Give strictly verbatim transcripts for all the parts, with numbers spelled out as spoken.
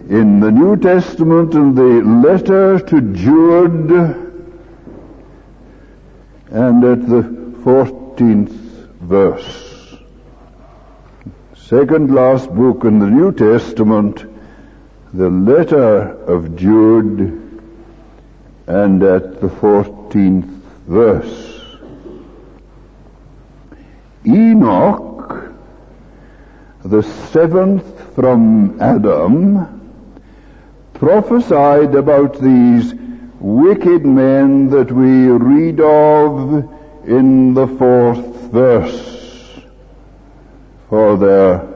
in the New Testament in the letter to Jude, and at the fourteenth verse. Second last book in the New Testament, the letter of Jude, and at the fourteenth verse. Enoch, the seventh from Adam, prophesied about these wicked men that we read of in the fourth verse, for their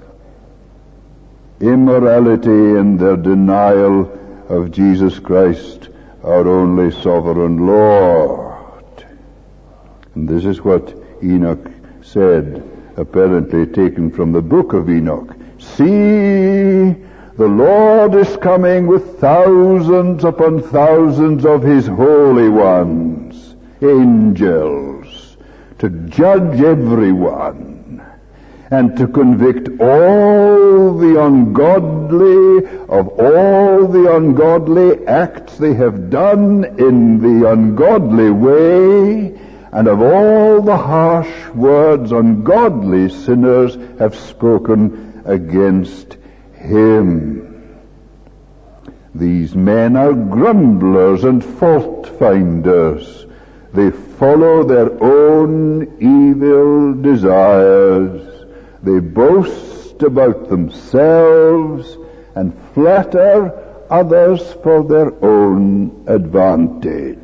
immorality and their denial of Jesus Christ, our only sovereign Lord. And this is what Enoch said, apparently taken from the book of Enoch. See, the Lord is coming with thousands upon thousands of his holy ones, angels, to judge everyone, and to convict all the ungodly of all the ungodly acts they have done in the ungodly way, and of all the harsh words ungodly sinners have spoken against him. These men are grumblers and fault finders. They follow their own evil desires. They boast about themselves and flatter others for their own advantage.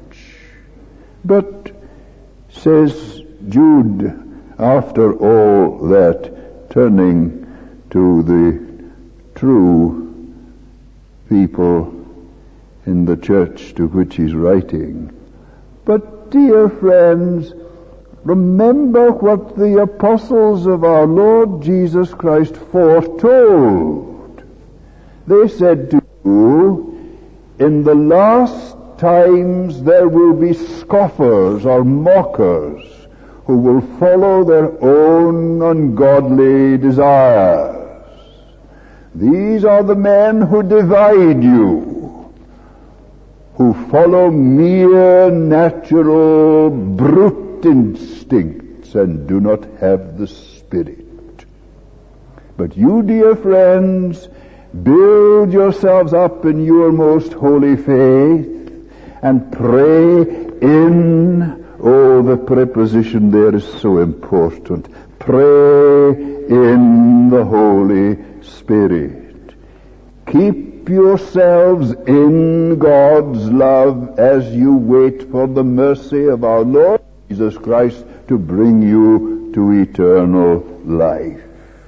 But, says Jude, after all that, turning to the true people in the church to which he's writing, but dear friends, remember what the apostles of our Lord Jesus Christ foretold. They said to you, in the last times there will be scoffers or mockers who will follow their own ungodly desires. These are the men who divide you, who follow mere natural brute instincts and do not have the Spirit. But you, dear friends, build yourselves up in your most holy faith and pray in, oh, the preposition there is so important, pray in the Holy Spirit. Keep yourselves in God's love as you wait for the mercy of our Lord Jesus Christ to bring you to eternal life.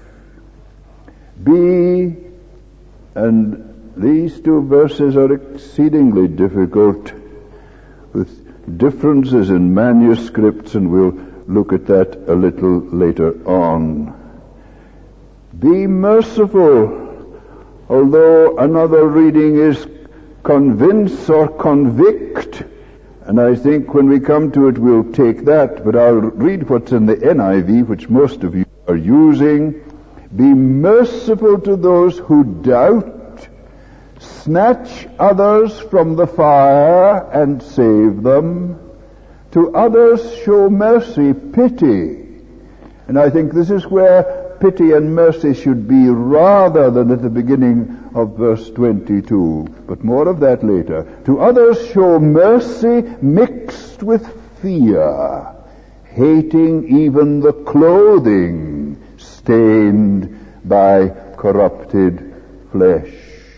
Be, and these two verses are exceedingly difficult, with differences in manuscripts, and we'll look at that a little later on. Be merciful, although another reading is convince or convict, and I think when we come to it we'll take that, but I'll read what's in the N I V, which most of you are using. Be merciful to those who doubt, snatch others from the fire and save them. To others show mercy, pity. And I think this is where pity and mercy should be rather than at the beginning of verse twenty-two. But more of that later. To others show mercy mixed with fear, hating even the clothing stained by corrupted flesh.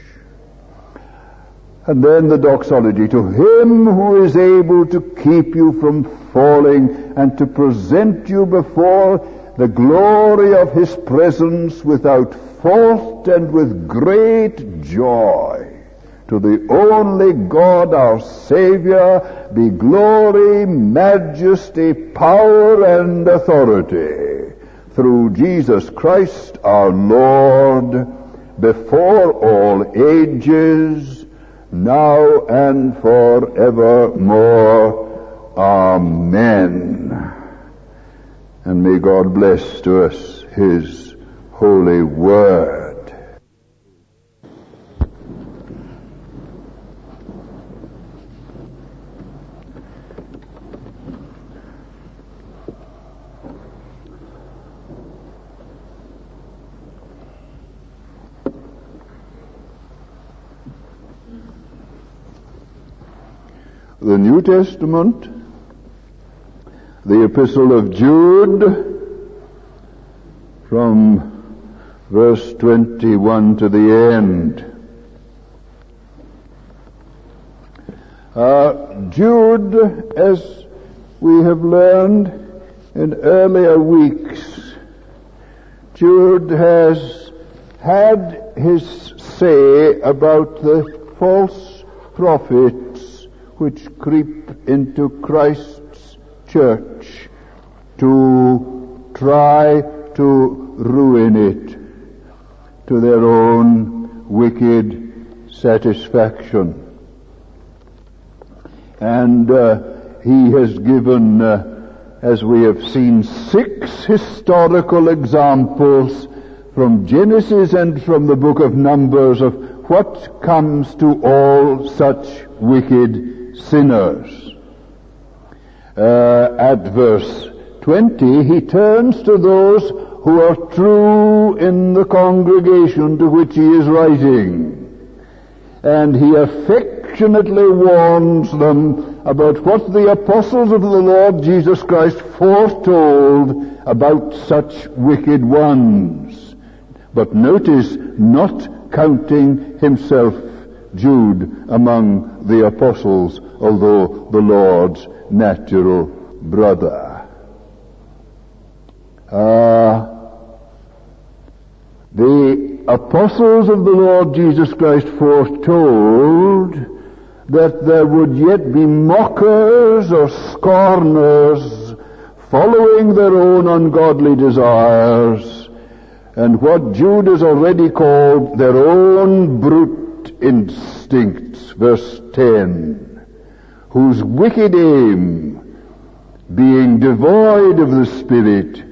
And then the doxology, to him who is able to keep you from falling and to present you before the glory of his presence without fault and with great joy. To the only God our Savior be glory, majesty, power, and authority through Jesus Christ our Lord, before all ages, now and forevermore. Amen. And may God bless to us his holy word. the New Testament, the Epistle of Jude, from verse twenty-one to the end. Uh, Jude, as we have learned in earlier weeks, Jude has had his say about the false prophets which creep into Christ's church to try to ruin it to their own wicked satisfaction. And uh, he has given, uh, as we have seen, six historical examples from Genesis and from the book of Numbers of what comes to all such wicked sinners. Uh, at verse twenty, he turns to those who are true in the congregation to which he is writing, and he affectionately warns them about what the apostles of the Lord Jesus Christ foretold about such wicked ones. But notice, not counting himself, Jude, among the apostles, although the Lord's natural brother. Uh, the apostles of the Lord Jesus Christ foretold that there would yet be mockers or scorners following their own ungodly desires, and what Jude has already called their own brute instincts, verse ten, whose wicked aim, being devoid of the Spirit,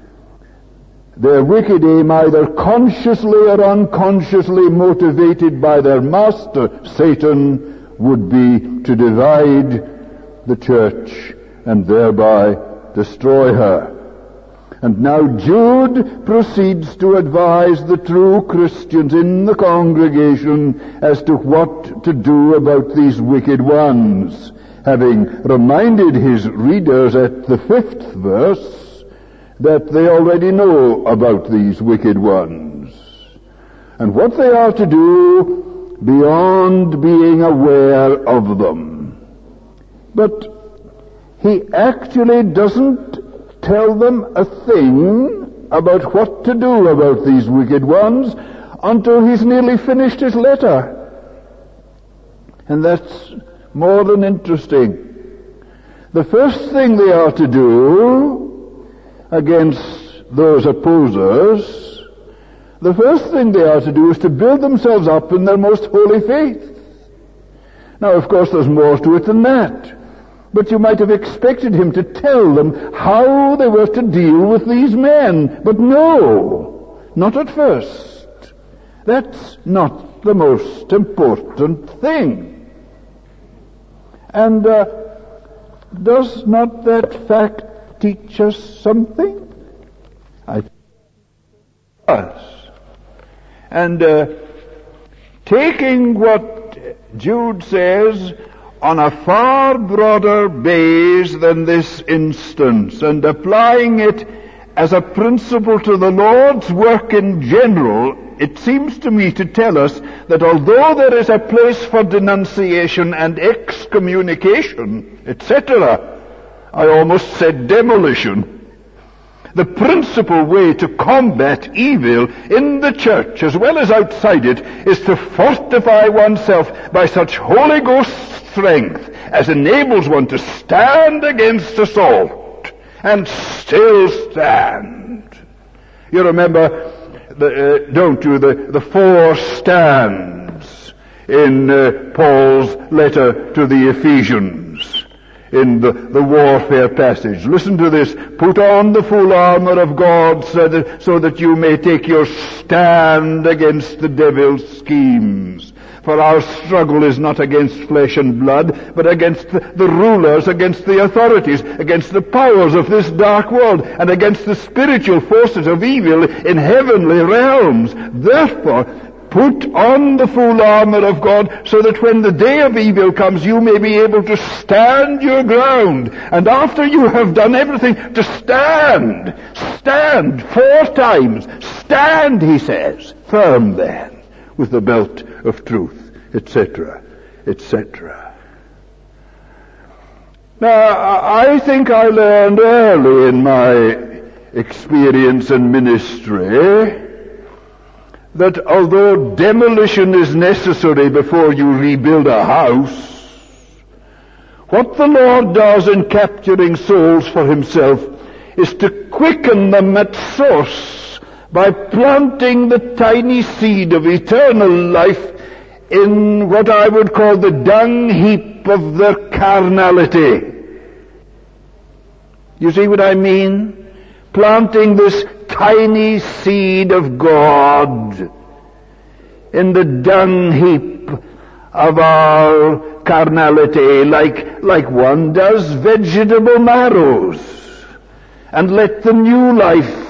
their wicked aim, either consciously or unconsciously motivated by their master, Satan, would be to divide the church and thereby destroy her. And now Jude proceeds to advise the true Christians in the congregation as to what to do about these wicked ones, having reminded his readers at the fifth verse that they already know about these wicked ones, and what they are to do beyond being aware of them. But he actually doesn't tell them a thing about what to do about these wicked ones until he's nearly finished his letter. And that's more than interesting. The first thing they are to do against those opposers, the first thing they are to do is to build themselves up in their most holy faith. Now, of course, there's more to it than that. But you might have expected him to tell them how they were to deal with these men. But no, not at first. That's not the most important thing. And uh, does not that fact teach us something? I think it does. And uh, taking what Jude says on a far broader base than this instance, and applying it as a principle to the Lord's work in general, it seems to me to tell us that although there is a place for denunciation and excommunication, et cetera, I almost said demolition, the principal way to combat evil in the church as well as outside it is to fortify oneself by such Holy Ghost strength as enables one to stand against assault and still stand. You remember, the, uh, don't you, the, the four stands in uh, Paul's letter to the Ephesians, in the, the warfare passage. Listen to this. Put on the full armor of God so that, so that you may take your stand against the devil's schemes. For our struggle is not against flesh and blood, but against the, the rulers, against the authorities, against the powers of this dark world, and against the spiritual forces of evil in heavenly realms. Therefore, Put on the full armor of God, so that when the day of evil comes, you may be able to stand your ground. And after you have done everything, to stand. Stand four times. Stand, he says, firm then, with the belt of truth, et cetera, et cetera. Now, I think I learned early in my experience and ministry that although demolition is necessary before you rebuild a house, what the Lord does in capturing souls for himself is to quicken them at source by planting the tiny seed of eternal life in what I would call the dung heap of their carnality. You see what I mean? Planting this tiny seed of God in the dung heap of our carnality, like, like one does vegetable marrows, and let the new life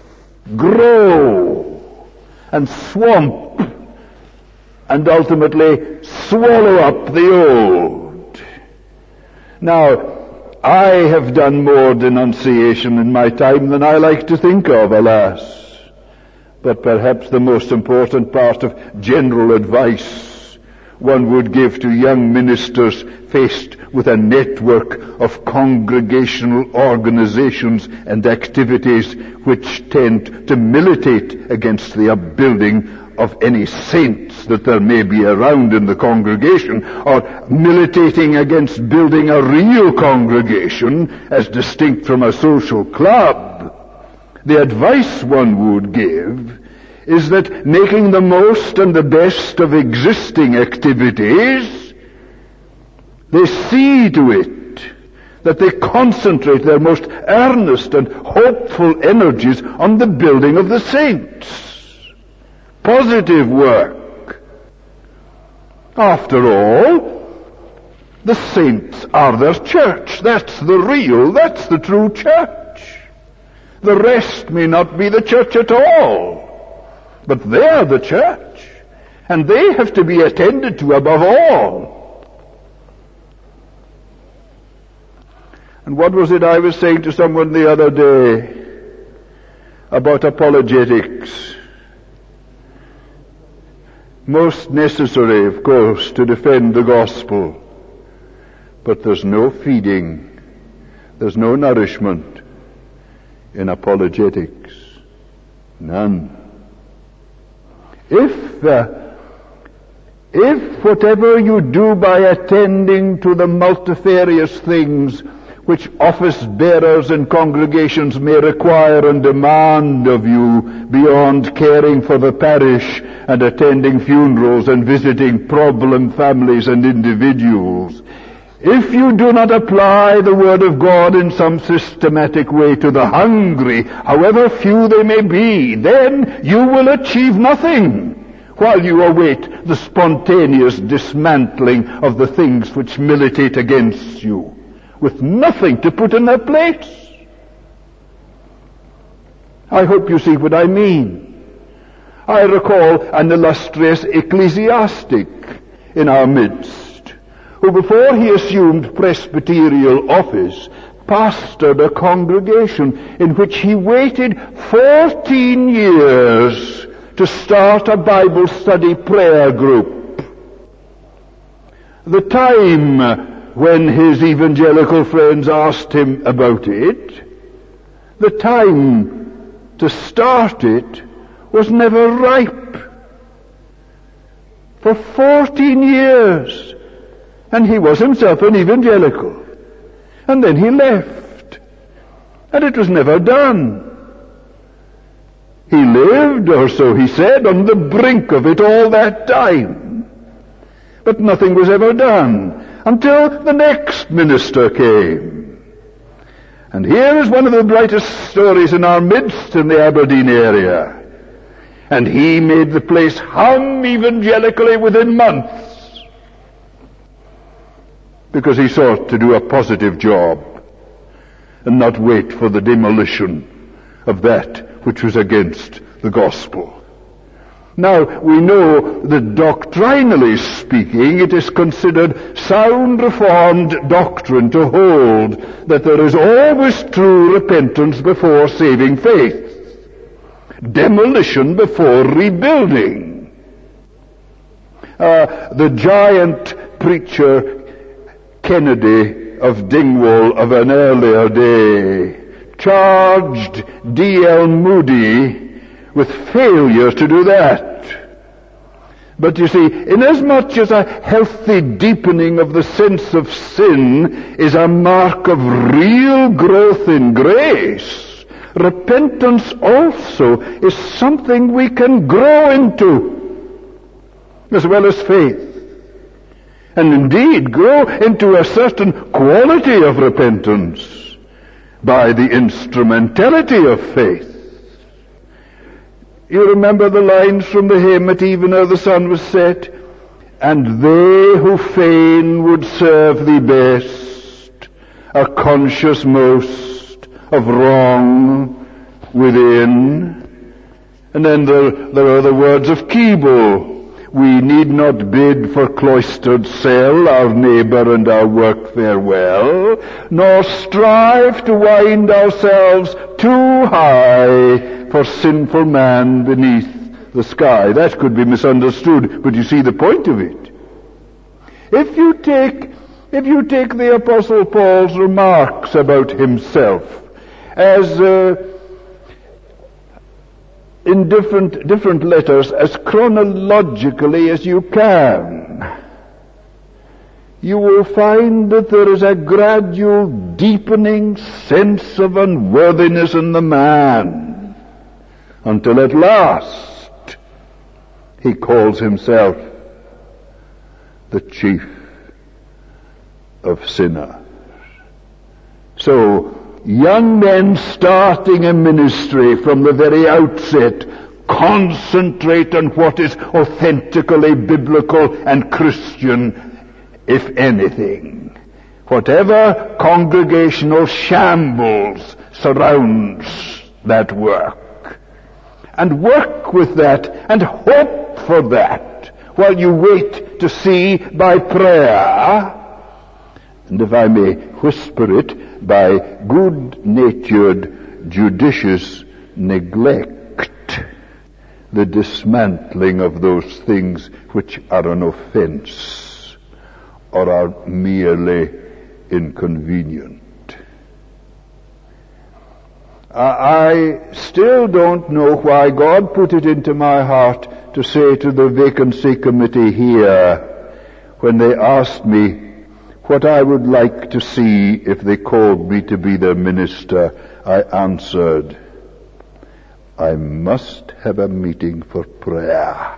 grow and swamp and ultimately swallow up the old. Now, I have done more denunciation in my time than I like to think of, alas. But perhaps the most important part of general advice one would give to young ministers faced with a network of congregational organizations and activities which tend to militate against the upbuilding of any saints that there may be around in the congregation, or militating against building a real congregation as distinct from a social club. The advice one would give is that making the most and the best of existing activities, they see to it that they concentrate their most earnest and hopeful energies on the building of the saints. Positive work. After all, the saints are their church. That's the real, that's the true church. The rest may not be the church at all, but they're the church, and they have to be attended to above all. And what was it I was saying to someone the other day about apologetics? Most necessary, of course, to defend the gospel. But there's no feeding, there's no nourishment in apologetics. None. If, uh, if whatever you do by attending to the multifarious things which office bearers and congregations may require and demand of you beyond caring for the parish and attending funerals and visiting problem families and individuals, if you do not apply the Word of God in some systematic way to the hungry, however few they may be, then you will achieve nothing while you await the spontaneous dismantling of the things which militate against you, with nothing to put in their place. I hope you see what I mean. I recall an illustrious ecclesiastic in our midst, who before he assumed presbyterial office, pastored a congregation in which he waited fourteen years to start a Bible study prayer group. The time when his evangelical friends asked him about it, the time to start it was never ripe. For fourteen years. And he was himself an evangelical. And then he left. And it was never done. He lived, or so he said, on the brink of it all that time. But nothing was ever done until the next minister came. And here is one of the brightest stories in our midst in the Aberdeen area. And he made the place hum evangelically within months, because he sought to do a positive job and not wait for the demolition of that which was against the gospel. Now, we know that doctrinally speaking, it is considered sound Reformed doctrine to hold that there is always true repentance before saving faith, demolition before rebuilding. Uh, the giant preacher Kennedy of Dingwall of an earlier day charged D L Moody with failure to do that. But you see, inasmuch as a healthy deepening of the sense of sin is a mark of real growth in grace, repentance also is something we can grow into, as well as faith. And indeed grow into a certain quality of repentance by the instrumentality of faith. You remember the lines from the hymn, "At even ere the sun was set, and they who fain would serve thee best are conscious most of wrong within." And then there, there are the words of Keble, "We need not bid for cloistered cell our neighbour and our work farewell, nor strive to wind ourselves too high for sinful man beneath the sky." That could be misunderstood, but you see the point of it. If you take, if you take the Apostle Paul's remarks about himself as uh, in different different letters as chronologically as you can, you will find that there is a gradual deepening sense of unworthiness in the man, until at last he calls himself the chief of sinners. So, young men starting a ministry from the very outset concentrate on what is authentically biblical and Christian, if anything. Whatever congregational shambles surrounds that work. And work with that and hope for that while you wait to see by prayer, and if I may whisper it, by good-natured, judicious neglect, the dismantling of those things which are an offense or are merely inconvenient. I still don't know why God put it into my heart to say to the vacancy committee here, when they asked me what I would like to see if they called me to be their minister, I answered, I must have a meeting for prayer.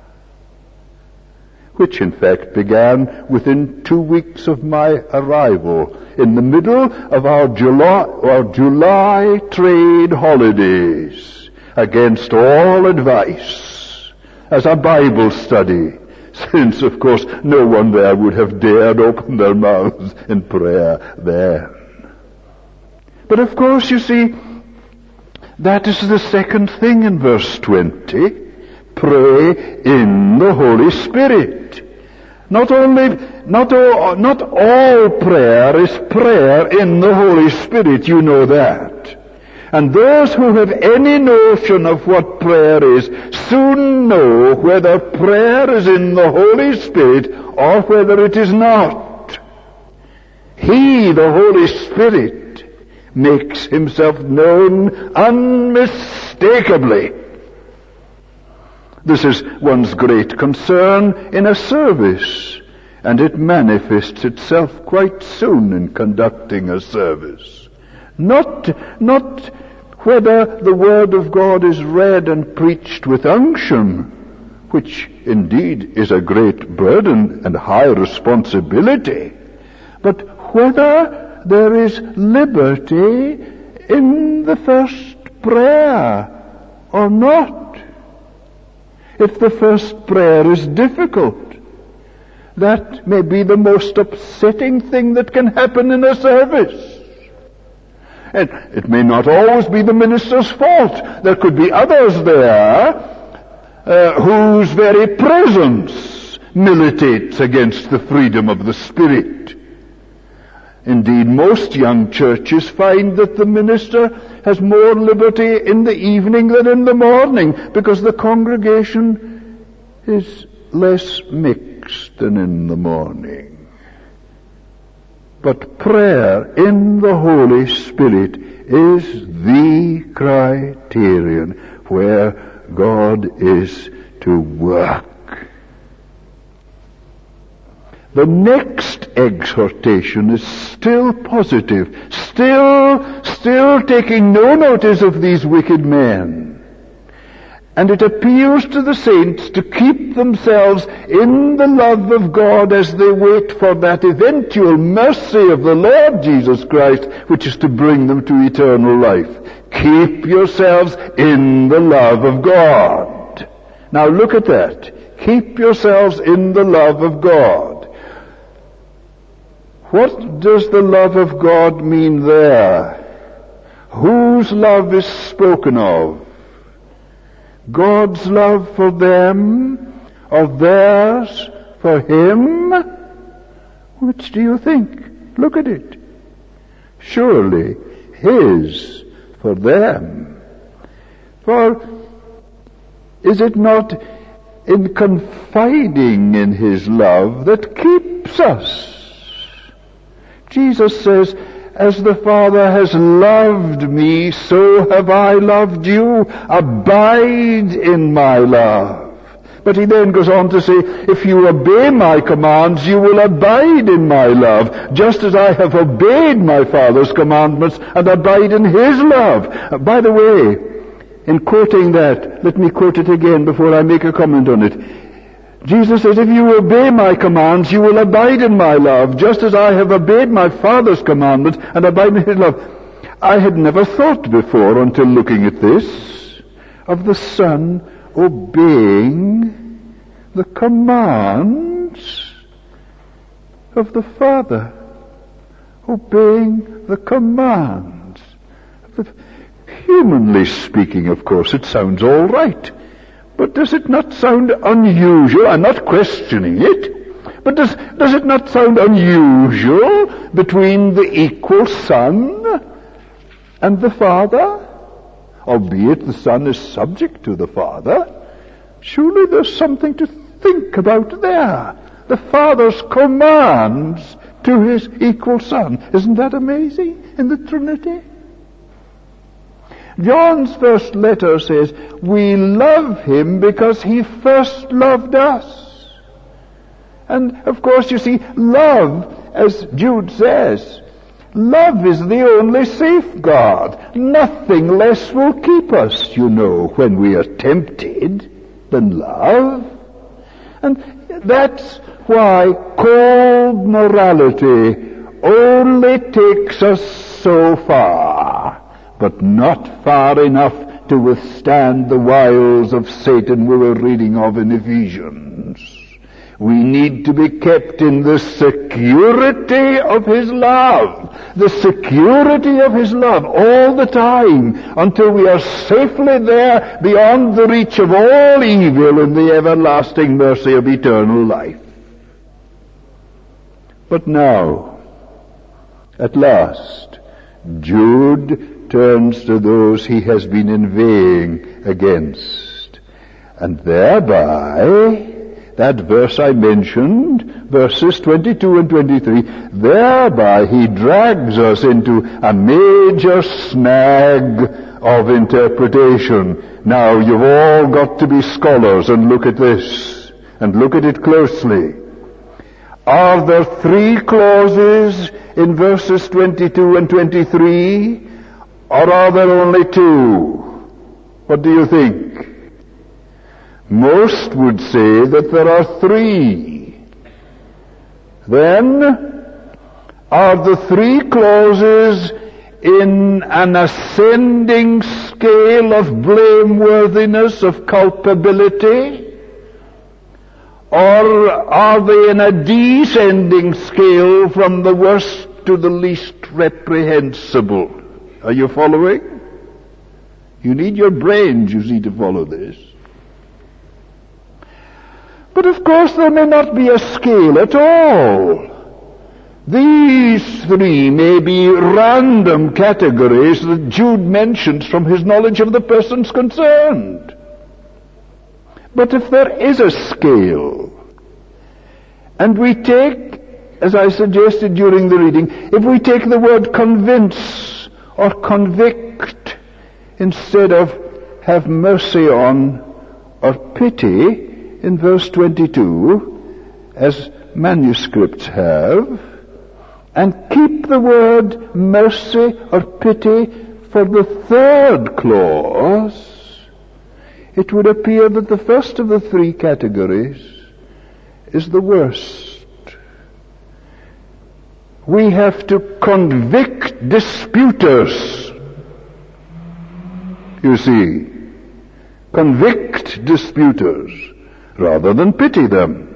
Which in fact began within two weeks of my arrival, in the middle of our July, our July trade holidays, against all advice, as a Bible study, since of course no one there would have dared open their mouths in prayer then. But of course, you see, that is the second thing in verse twenty. Pray in the Holy Spirit. Not only, not all, not all prayer is prayer in the Holy Spirit, you know that. And those who have any notion of what prayer is soon know whether prayer is in the Holy Spirit or whether it is not. He, the Holy Spirit, makes himself known unmistakably. This is one's great concern in a service, and it manifests itself quite soon in conducting a service. Not, not whether the Word of God is read and preached with unction, which indeed is a great burden and high responsibility, but whether there is liberty in the first prayer or not. If the first prayer is difficult, that may be the most upsetting thing that can happen in a service. And it may not always be the minister's fault. There could be others there uh, whose very presence militates against the freedom of the Spirit. Indeed, most young churches find that the minister has more liberty in the evening than in the morning, because the congregation is less mixed than in the morning. But prayer in the Holy Spirit is the criterion where God is to work. The next exhortation is still positive, still, still taking no notice of these wicked men. And it appeals to the saints to keep themselves in the love of God as they wait for that eventual mercy of the Lord Jesus Christ, which is to bring them to eternal life. Keep yourselves in the love of God. Now look at that. Keep yourselves in the love of God. What does the love of God mean there? Whose love is spoken of? God's love for them, or theirs for Him? Which do you think? Look at it. Surely His for them. For is it not in confiding in His love that keeps us? Jesus says, as the Father has loved me, so have I loved you. Abide in my love. But he then goes on to say, if you obey my commands, you will abide in my love, just as I have obeyed my Father's commandments and abide in his love. By the way, in quoting that, let me quote it again before I make a comment on it. Jesus says, if you obey my commands, you will abide in my love, just as I have obeyed my Father's commandments and abide in his love. I had never thought before, until looking at this, of the Son obeying the commands of the Father. Obeying the commands. Humanly speaking, of course, it sounds all right. But does it not sound unusual? I'm not questioning it. But does, does it not sound unusual between the equal Son and the Father? Albeit the Son is subject to the Father. Surely there's something to think about there. The Father's commands to his equal Son. Isn't that amazing in the Trinity? John's first letter says, we love him because he first loved us. And of course, you see, love, as Jude says, love is the only safeguard. Nothing less will keep us, you know, when we are tempted than love. And that's why cold morality only takes us so far, but not far enough to withstand the wiles of Satan we were reading of in Ephesians. We need to be kept in the security of his love, the security of his love all the time, until we are safely there beyond the reach of all evil in the everlasting mercy of eternal life. But now, at last, Jude turns to those he has been inveighing against. And thereby, that verse I mentioned, verses twenty-two and twenty-three, thereby he drags us into a major snag of interpretation. Now, you've all got to be scholars and look at this, and look at it closely. Are there three clauses in verses twenty-two and twenty-three? Or are there only two? What do you think? Most would say that there are three. Then, are the three clauses in an ascending scale of blameworthiness, of culpability? Or are they in a descending scale from the worst to the least reprehensible? Are you following? You need your brains, you see, to follow this. But of course there may not be a scale at all. These three may be random categories that Jude mentions from his knowledge of the persons concerned. But if there is a scale, and we take, as I suggested during the reading, if we take the word convince or convict instead of have mercy on or pity in verse twenty-two, as manuscripts have, and keep the word mercy or pity for the third clause, it would appear that the first of the three categories is the worst. We have to convict disputers. You see, convict disputers rather than pity them.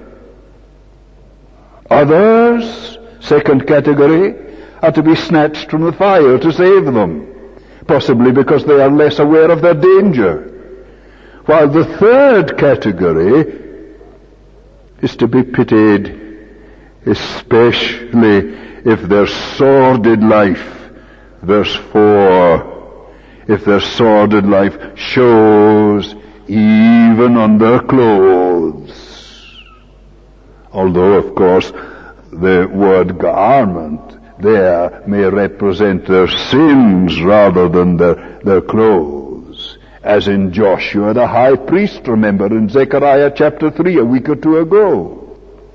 Others, second category, are to be snatched from the fire to save them, possibly because they are less aware of their danger. While the third category is to be pitied, especially if their sordid life, verse four, if their sordid life shows even on their clothes. Although, of course, the word garment there may represent their sins rather than their, their clothes. As in Joshua the high priest, remember, in Zechariah chapter three a week or two ago.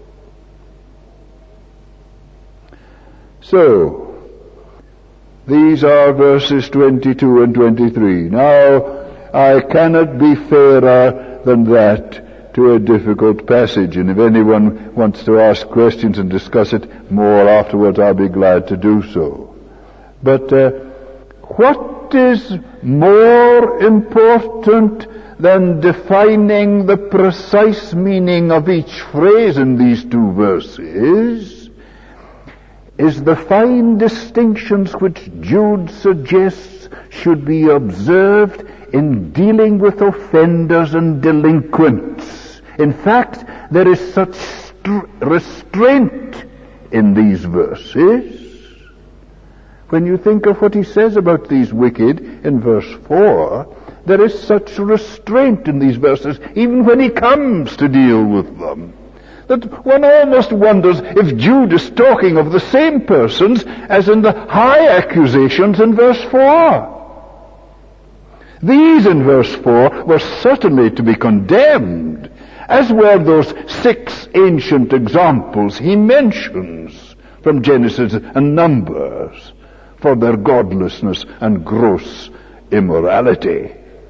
So, these are verses twenty-two and twenty-three. Now, I cannot be fairer than that to a difficult passage, and if anyone wants to ask questions and discuss it more afterwards, I'll be glad to do so. But uh, what is more important than defining the precise meaning of each phrase in these two verses is the fine distinctions which Jude suggests should be observed in dealing with offenders and delinquents. In fact, there is such st- restraint in these verses. When you think of what he says about these wicked in verse four, there is such restraint in these verses, even when he comes to deal with them, that one almost wonders if Jude is talking of the same persons as in the high accusations in verse four. These in verse four were certainly to be condemned, as were those six ancient examples he mentions from Genesis and Numbers for their godlessness and gross immorality.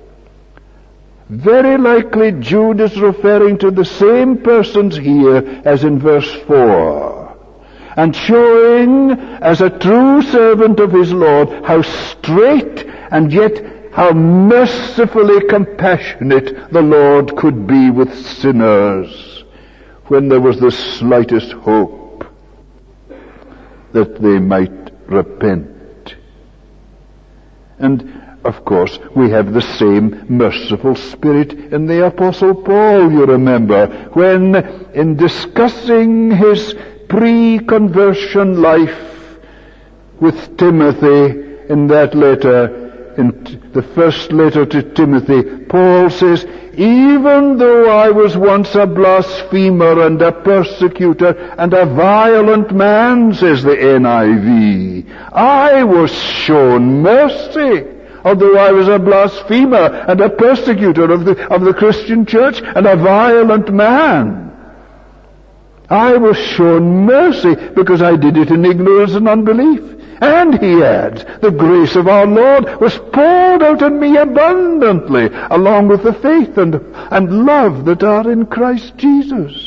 Very likely Jude is referring to the same persons here as in verse four, and showing as a true servant of his Lord how straight and yet how mercifully compassionate the Lord could be with sinners when there was the slightest hope that they might repent. And of course, we have the same merciful spirit in the Apostle Paul, you remember, when in discussing his pre-conversion life with Timothy in that letter, in t- the first letter to Timothy, Paul says, even though I was once a blasphemer and a persecutor and a violent man, says the N I V, I was shown mercy. Although I was a blasphemer and a persecutor of the, of the Christian church and a violent man, I was shown mercy because I did it in ignorance and unbelief. And he adds, the grace of our Lord was poured out on me abundantly, along with the faith and, and love that are in Christ Jesus.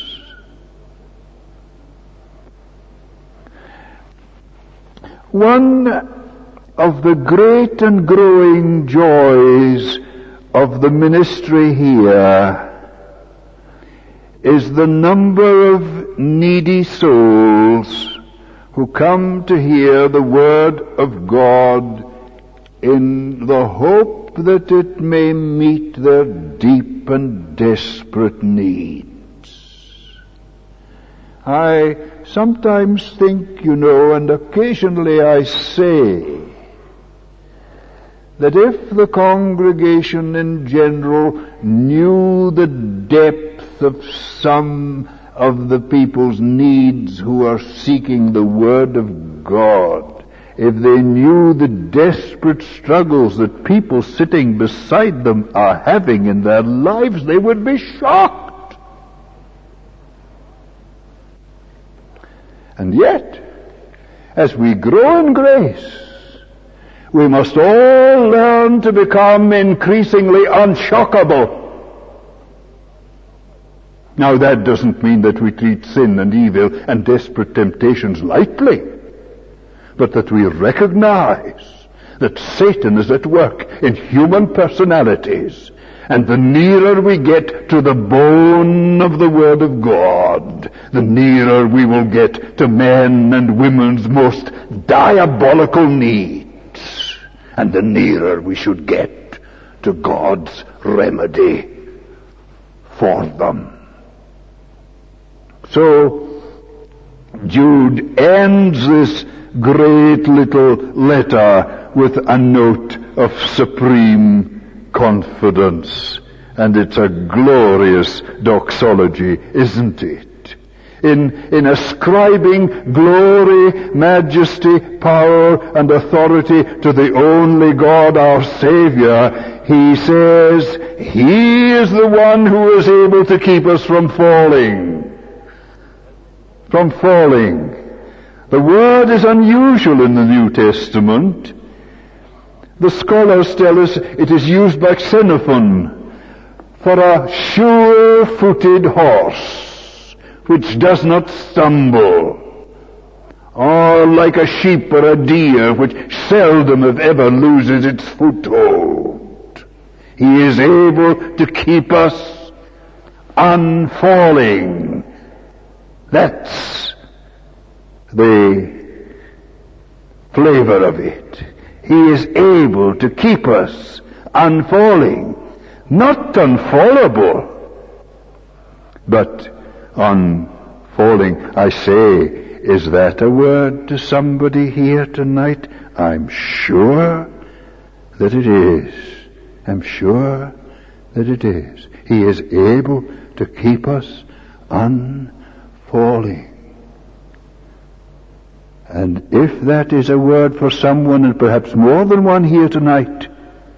One of the great and growing joys of the ministry here is the number of needy souls who come to hear the word of God in the hope that it may meet their deep and desperate needs. I sometimes think, you know, and occasionally I say, that if the congregation in general knew the depth of some of the people's needs who are seeking the Word of God, if they knew the desperate struggles that people sitting beside them are having in their lives, they would be shocked. And yet, as we grow in grace, we must all learn to become increasingly unshockable. Now, that doesn't mean that we treat sin and evil and desperate temptations lightly, but that we recognize that Satan is at work in human personalities, and the nearer we get to the bone of the Word of God, the nearer we will get to men and women's most diabolical needs, and the nearer we should get to God's remedy for them. So, Jude ends this great little letter with a note of supreme confidence. And it's a glorious doxology, isn't it? In, in ascribing glory, majesty, power, and authority to the only God, our Savior, he says, He is the one who is able to keep us from falling. From falling. The word is unusual in the New Testament. The scholars tell us it is used by Xenophon for a sure-footed horse which does not stumble, or like a sheep or a deer which seldom if ever loses its foothold. He is able to keep us unfalling. That's the flavor of it. He is able to keep us unfalling, not unfallable, but unfalling. I say, is that a word to somebody here tonight? I'm sure that it is. I'm sure that it is. He is able to keep us unfalling. And if that is a word for someone, and perhaps more than one here tonight,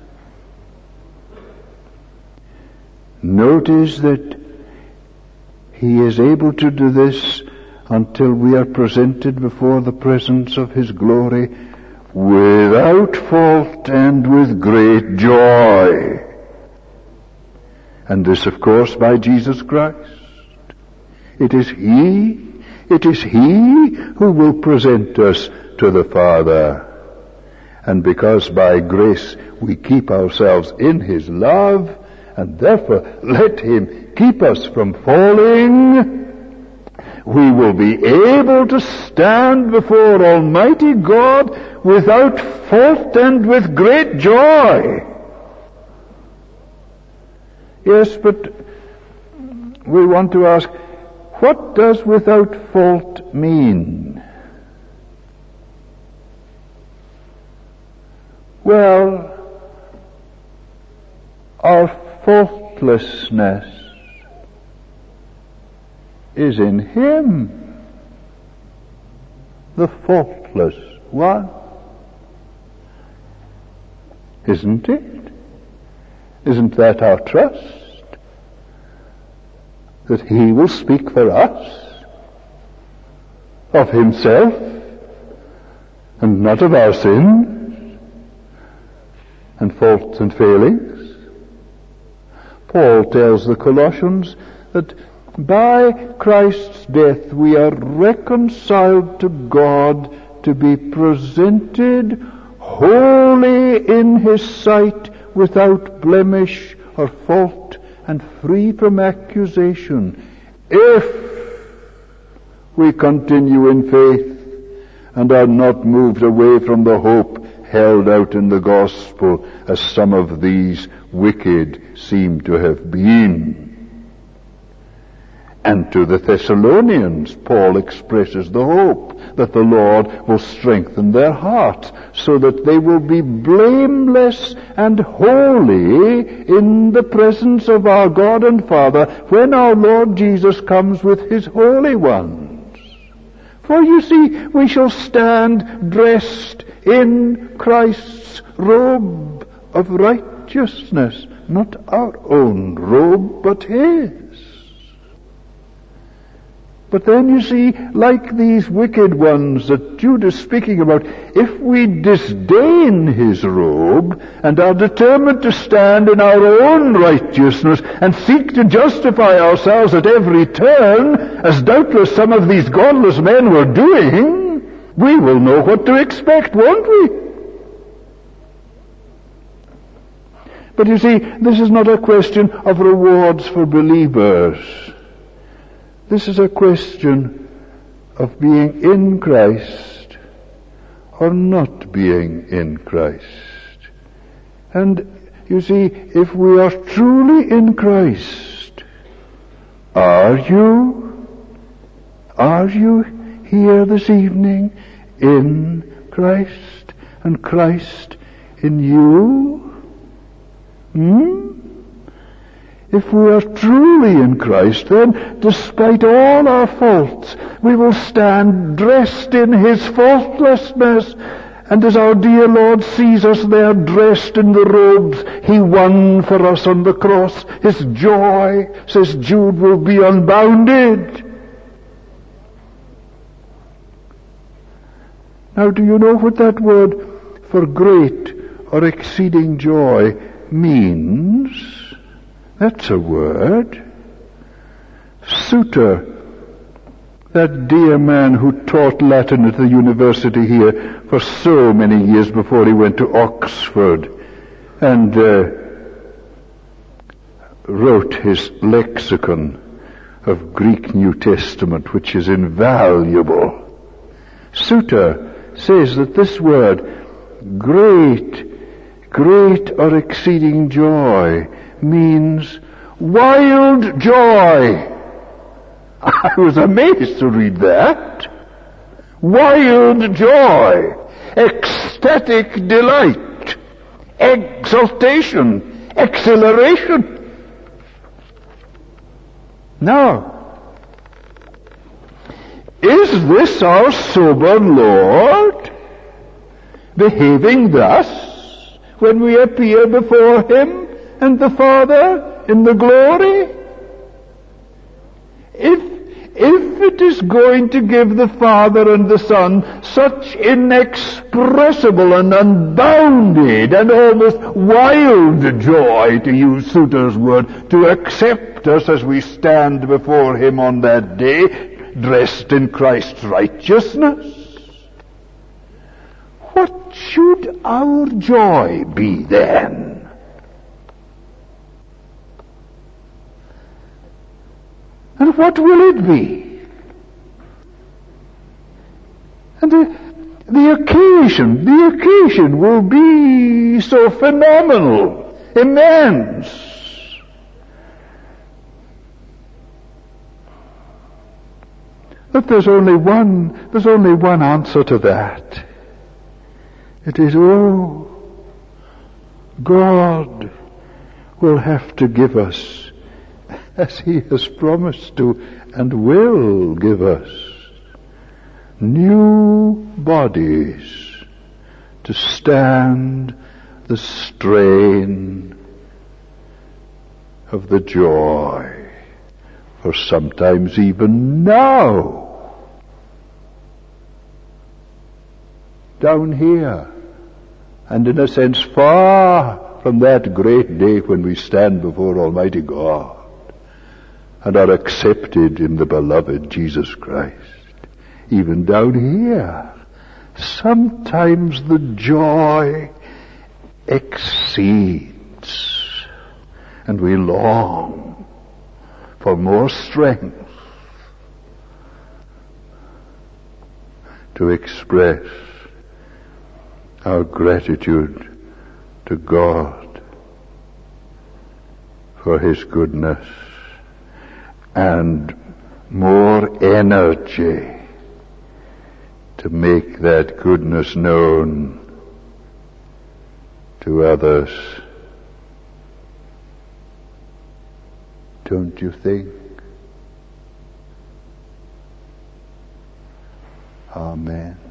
notice that He is able to do this until we are presented before the presence of His glory without fault and with great joy. And this, of course, by Jesus Christ. It is He It is He who will present us to the Father. And because by grace we keep ourselves in His love, and therefore let Him keep us from falling, we will be able to stand before Almighty God without fault and with great joy. Yes, but we want to ask, what does without fault mean? Well, our faultlessness is in Him, the faultless one. Isn't it? Isn't that our trust? That He will speak for us of Himself and not of our sins and faults and failings. Paul tells the Colossians that by Christ's death we are reconciled to God to be presented holy in His sight, without blemish or fault, and free from accusation, if we continue in faith and are not moved away from the hope held out in the gospel, as some of these wicked seem to have been. And to the Thessalonians, Paul expresses the hope that the Lord will strengthen their hearts so that they will be blameless and holy in the presence of our God and Father when our Lord Jesus comes with his holy ones. For you see, we shall stand dressed in Christ's robe of righteousness, not our own robe, but his. But then you see, like these wicked ones that Jude is speaking about, if we disdain his robe and are determined to stand in our own righteousness and seek to justify ourselves at every turn, as doubtless some of these godless men were doing, we will know what to expect, won't we? But you see, this is not a question of rewards for believers. This is a question of being in Christ or not being in Christ. And you see, if we are truly in Christ, are you, are you here this evening in Christ and Christ in you? Hmm? If we are truly in Christ, then, despite all our faults, we will stand dressed in his faultlessness. And as our dear Lord sees us there dressed in the robes he won for us on the cross, his joy, says Jude, will be unbounded. Now, do you know what that word for great or exceeding joy means? That's a word. Suter, that dear man who taught Latin at the university here for so many years before he went to Oxford and uh, wrote his lexicon of Greek New Testament, which is invaluable. Suter says that this word, great, great or exceeding joy, means wild joy. I was amazed to read that. Wild joy, ecstatic delight, exultation, exhilaration. Now, is this our sober Lord behaving thus when we appear before him and the Father in the glory? If, if it is going to give the Father and the Son such inexpressible and unbounded and almost wild joy, to use Suter's word, to accept us as we stand before him on that day, dressed in Christ's righteousness, what should our joy be then? And what will it be? And the, the occasion, the occasion will be so phenomenal, immense. But there's only one, there's only one answer to that. It is, oh, God will have to give us, as he has promised to and will give us, new bodies to stand the strain of the joy. For sometimes even now, down here, and in a sense far from that great day when we stand before Almighty God and are accepted in the beloved Jesus Christ. Even down here, sometimes the joy exceeds, and we long for more strength to express our gratitude to God for his goodness and more energy to make that goodness known to others. Don't you think? Amen.